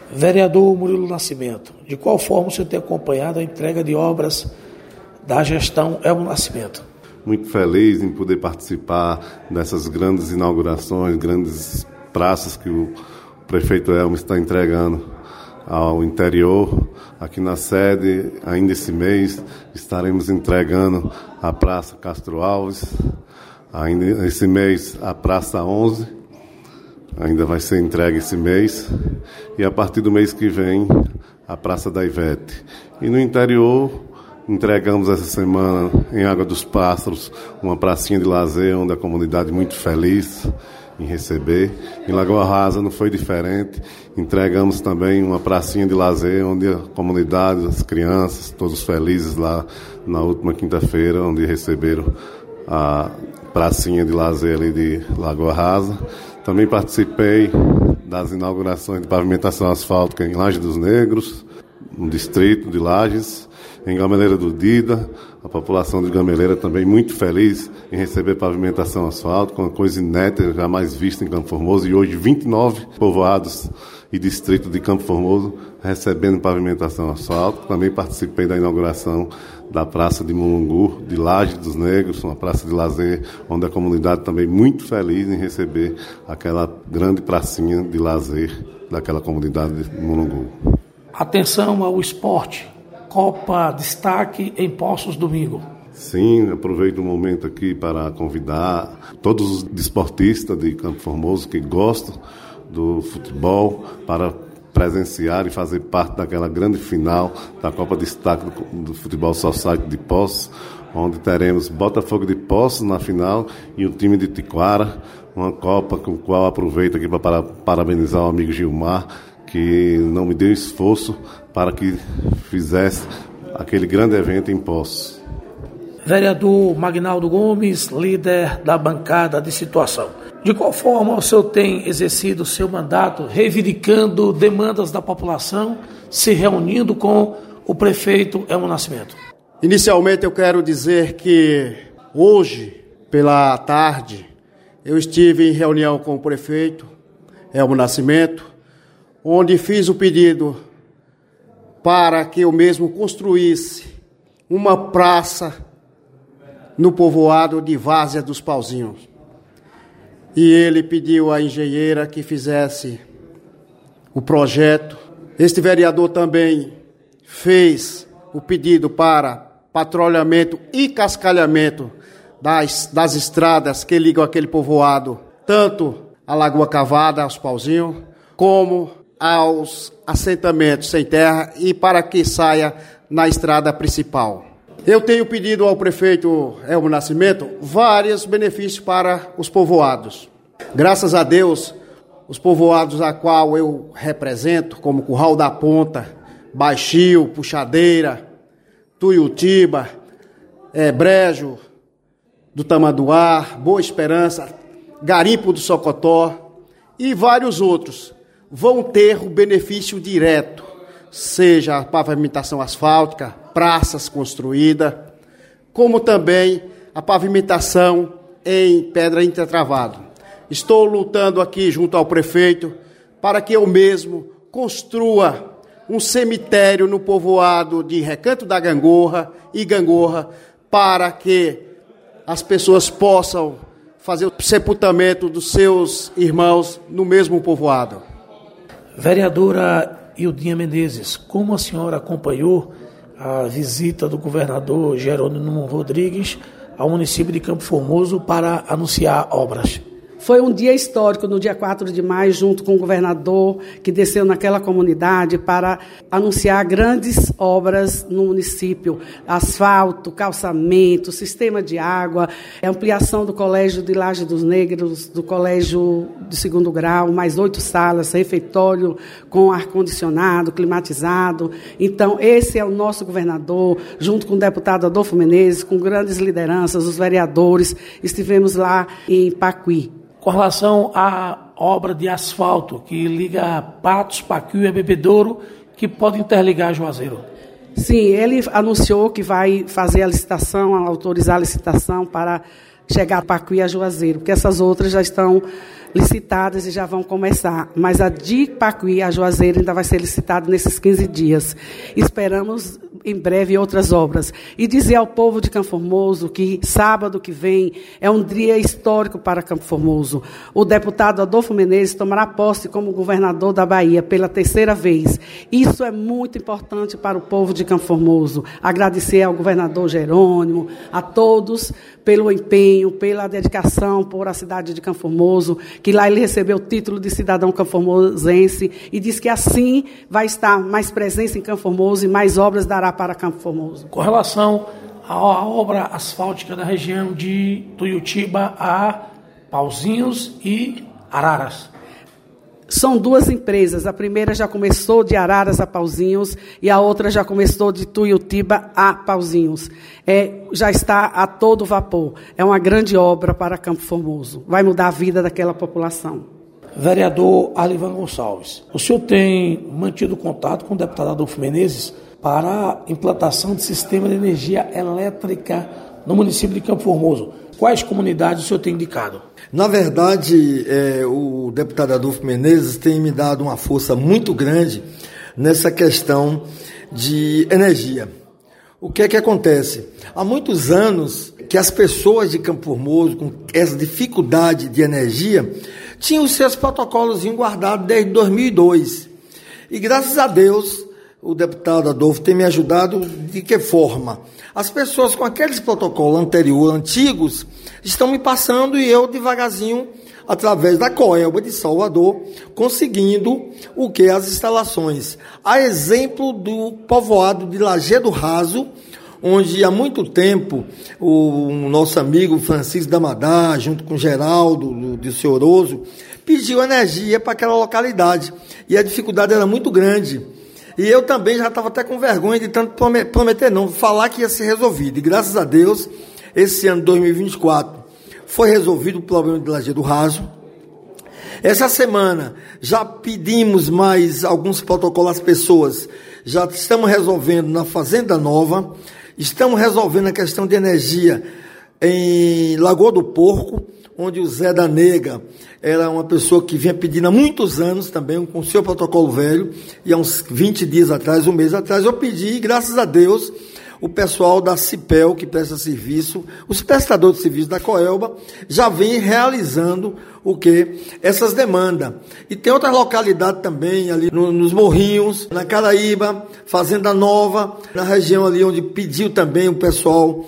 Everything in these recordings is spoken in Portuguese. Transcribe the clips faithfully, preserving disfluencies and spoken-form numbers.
Vereador Murilo Nascimento, de qual forma você tem acompanhado a entrega de obras da gestão Elmo Nascimento? Muito feliz em poder participar dessas grandes inaugurações, grandes praças que o prefeito Elmo está entregando ao interior. Aqui na sede, ainda esse mês, estaremos entregando a Praça Castro Alves, ainda esse mês a Praça onze, ainda vai ser entregue esse mês, e a partir do mês que vem, a Praça da Ivete. E no interior, entregamos essa semana, em Água dos Pássaros, uma pracinha de lazer, onde a comunidade muito feliz em receber. Em Lagoa Rasa não foi diferente, entregamos também uma pracinha de lazer, onde a comunidade, as crianças, todos felizes lá na última quinta-feira, onde receberam a pracinha de lazer ali de Lagoa Rasa. Também participei das inaugurações de pavimentação asfáltica em Laje dos Negros, no distrito de Lajes, em Gameleira do Dida. A população de Gameleira também muito feliz em receber pavimentação asfáltica, uma coisa inédita, jamais vista em Campo Formoso, e hoje vinte e nove povoados e distritos de Campo Formoso recebendo pavimentação asfáltica. Também participei da inauguração da Praça de Mulungu, de Laje dos Negros, uma praça de lazer, onde a comunidade também muito feliz em receber aquela grande pracinha de lazer daquela comunidade de Mulungu. Atenção ao esporte. Copa Destaque em Poços domingo. Sim, aproveito o momento aqui para convidar todos os desportistas de Campo Formoso que gostam do futebol para presenciar e fazer parte daquela grande final da Copa Destaque do, do Futebol Society de Poços, onde teremos Botafogo de Poços na final e o time de Tiquara, uma Copa com a qual aproveito aqui para parabenizar o amigo Gilmar, que não me deu esforço para que fizesse aquele grande evento em Poços. Vereador Magnaldo Gomes, líder da bancada de situação. De qual forma o senhor tem exercido o seu mandato, reivindicando demandas da população, se reunindo com o prefeito Elmo Nascimento? Inicialmente eu quero dizer que hoje, pela tarde, eu estive em reunião com o prefeito Elmo Nascimento, onde fiz o pedido para que eu mesmo construísse uma praça no povoado de Várzea dos Pauzinhos. E ele pediu à engenheira que fizesse o projeto. Este vereador também fez o pedido para patrulhamento e cascalhamento das, das estradas que ligam aquele povoado, tanto a Lagoa Cavada, aos Pauzinhos, como aos assentamentos sem terra, e para que saia na estrada principal. Eu tenho pedido ao prefeito Elmo Nascimento vários benefícios para os povoados. Graças a Deus, os povoados a qual eu represento, como Curral da Ponta, Baixio, Puxadeira, Tuiutiba, é, Brejo do Tamanduá, Boa Esperança, Garimpo do Socotó e vários outros, vão ter o benefício direto, seja a pavimentação asfáltica, praças construídas, como também a pavimentação em pedra intertravado. Estou lutando aqui junto ao prefeito para que eu mesmo construa um cemitério no povoado de Recanto da Gangorra e Gangorra, para que as pessoas possam fazer o sepultamento dos seus irmãos no mesmo povoado. Vereadora Ildinha Menezes, como a senhora acompanhou a visita do governador Jerônimo Rodrigues ao município de Campo Formoso para anunciar obras? Foi um dia histórico, no dia quatro de maio, junto com o governador, que desceu naquela comunidade para anunciar grandes obras no município. Asfalto, calçamento, sistema de água, ampliação do Colégio de Laje dos Negros, do Colégio de Segundo Grau, mais oito salas, refeitório com ar-condicionado, climatizado. Então, esse é o nosso governador, junto com o deputado Adolfo Menezes, com grandes lideranças, os vereadores. Estivemos lá em Pacuí. Com relação à obra de asfalto que liga Patos, Paquiu e Bebedouro, que pode interligar Juazeiro. Sim, ele anunciou que vai fazer a licitação, autorizar a licitação para chegar a Pacuí e a Juazeiro, porque essas outras já estão licitadas e já vão começar. Mas a de Pacuí a Juazeiro ainda vai ser licitada nesses quinze dias. Esperamos em breve outras obras. E dizer ao povo de Campo Formoso que sábado que vem é um dia histórico para Campo Formoso. O deputado Adolfo Menezes tomará posse como governador da Bahia pela terceira vez. Isso é muito importante para o povo de Campo Formoso. Agradecer ao governador Jerônimo, a todos pelo empenho, pela dedicação por a cidade de Campo Formoso, que lá ele recebeu o título de cidadão campoformosense e diz que assim vai estar mais presença em Campo Formoso e mais obras dará para Campo Formoso. Com relação à obra asfáltica da região de Tuiutiba a Pauzinhos e Araras. São duas empresas. A primeira já começou de Araras a Pauzinhos e a outra já começou de Tuiutiba a Pauzinhos. É, já está a todo vapor. É uma grande obra para Campo Formoso. Vai mudar a vida daquela população. Vereador Alivan Gonçalves, o senhor tem mantido contato com o deputado Adolfo Menezes para a implantação de sistema de energia elétrica no município de Campo Formoso. Quais comunidades o senhor tem indicado? Na verdade, é, o deputado Adolfo Menezes tem me dado uma força muito grande nessa questão de energia. O que é que acontece? Há muitos anos que as pessoas de Campo Formoso, com essa dificuldade de energia, tinham os seus protocolos guardados desde dois mil e dois. E graças a Deus, o deputado Adolfo tem me ajudado de que forma? As pessoas com aqueles protocolos anteriores, antigos, estão me passando e eu devagarzinho, através da Coelba de Salvador, conseguindo o que? As instalações. A exemplo do povoado de Lajeado Raso, onde há muito tempo o nosso amigo Francisco Damadá, junto com Geraldo, de Senhoroso, pediu energia para aquela localidade. E a dificuldade era muito grande. E eu também já estava até com vergonha de tanto prometer, não, falar que ia ser resolvido. E graças a Deus, esse ano de dois mil e vinte e quatro, foi resolvido o problema de Lajeado Raso. Essa semana já pedimos mais alguns protocolos às pessoas. Já estamos resolvendo na Fazenda Nova, estamos resolvendo a questão de energia em Lagoa do Porco, onde o Zé da Nega era uma pessoa que vinha pedindo há muitos anos também, com o seu protocolo velho, e há uns vinte dias atrás, um mês atrás, eu pedi, e graças a Deus, o pessoal da Cipel, que presta serviço, os prestadores de serviço da Coelba, já vem realizando o quê? Essas demandas. E tem outras localidades também, ali no, nos Morrinhos, na Caraíba, Fazenda Nova, na região ali onde pediu também o pessoal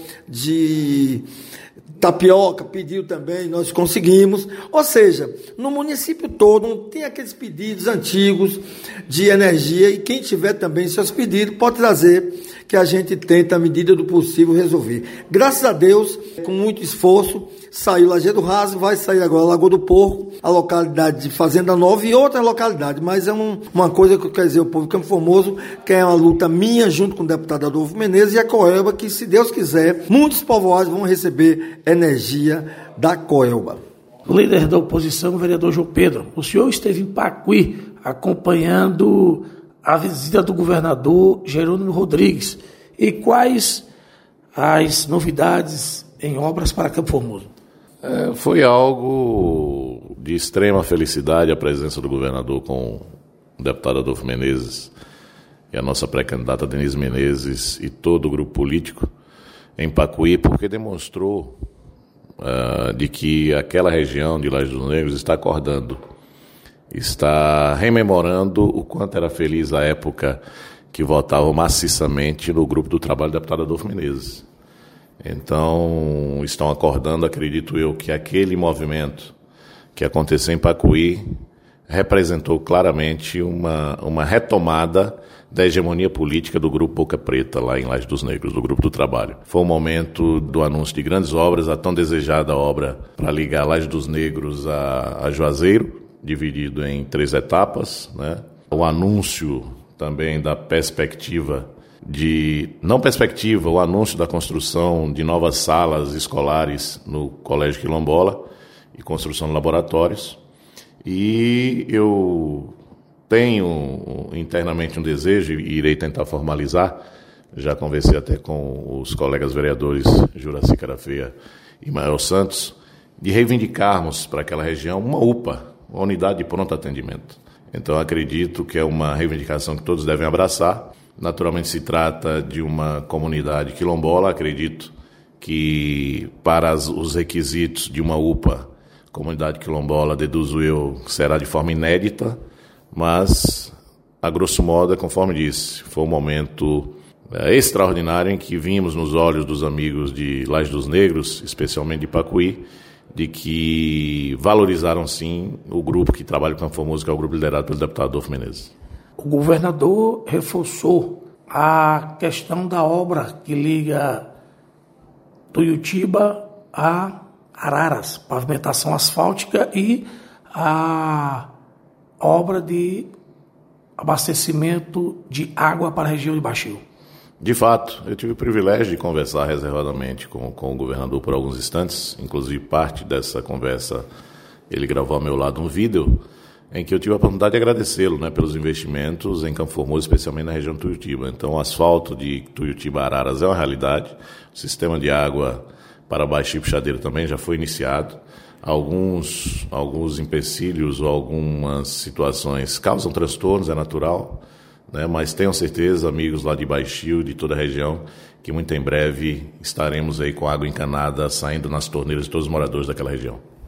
de Tapioca, pediu também, nós conseguimos. Ou seja, no município todo tem aqueles pedidos antigos de energia e quem tiver também seus pedidos pode trazer, que a gente tenta, à medida do possível, resolver. Graças a Deus, com muito esforço, saiu Lajeado Raso, vai sair agora Lagoa do Porco, a localidade de Fazenda Nova e outras localidades. Mas é um, uma coisa que eu quero dizer ao povo de Campo Formoso, que é uma luta minha, junto com o deputado Adolfo Menezes e a Coelba, que, se Deus quiser, muitos povoados vão receber energia da Coelba. Líder da oposição, o vereador João Pedro, o senhor esteve em Pacuí acompanhando a visita do governador Jerônimo Rodrigues. E quais as novidades em obras para Campo Formoso? É, foi algo de extrema felicidade a presença do governador com o deputado Adolfo Menezes e a nossa pré-candidata Denise Menezes e todo o grupo político em Pacuí, porque demonstrou uh, de que aquela região de Laje dos Negros está acordando, está rememorando o quanto era feliz a época que votavam maciçamente no grupo do trabalho do deputado Adolfo Menezes. Então, estão acordando, acredito eu, que aquele movimento que aconteceu em Pacuí representou claramente uma, uma retomada da hegemonia política do Grupo Boca Preta, lá em Laje dos Negros, do Grupo do Trabalho. Foi o momento do anúncio de grandes obras, a tão desejada obra para ligar Laje dos Negros a, a Juazeiro, dividido em três etapas, né? O anúncio também da perspectiva de, não perspectiva, o anúncio da construção de novas salas escolares no Colégio Quilombola e construção de laboratórios. E eu tenho internamente um desejo, e irei tentar formalizar, já conversei até com os colegas vereadores Juraci Carafeia e Maior Santos, de reivindicarmos para aquela região uma U P A, uma unidade de pronto atendimento. Então acredito que é uma reivindicação que todos devem abraçar. Naturalmente se trata de uma comunidade quilombola, acredito que para as, os requisitos de uma U P A, comunidade quilombola, deduzo eu, será de forma inédita, mas, a grosso modo, conforme disse, foi um momento é, extraordinário em que vimos nos olhos dos amigos de Laje dos Negros, especialmente de Pacuí, de que valorizaram sim o grupo que trabalha com a Canfor, que é o grupo liderado pelo deputado Adolfo Menezes. O governador reforçou a questão da obra que liga Tuiutiba a Araras, pavimentação asfáltica e a obra de abastecimento de água para a região de Baixio. De fato, eu tive o privilégio de conversar reservadamente com, com o governador por alguns instantes, inclusive parte dessa conversa ele gravou ao meu lado um vídeo em que eu tive a oportunidade de agradecê-lo, né, pelos investimentos em Campo Formoso, especialmente na região de Tuiutiba. Então, o asfalto de Tuiutiba-Araras é uma realidade, o sistema de água para Baixio e Puxadeiro também já foi iniciado. Alguns, alguns empecilhos ou algumas situações causam transtornos, é natural, né? Mas tenham certeza, amigos lá de Baixio, de toda a região, que muito em breve estaremos aí com água encanada saindo nas torneiras de todos os moradores daquela região.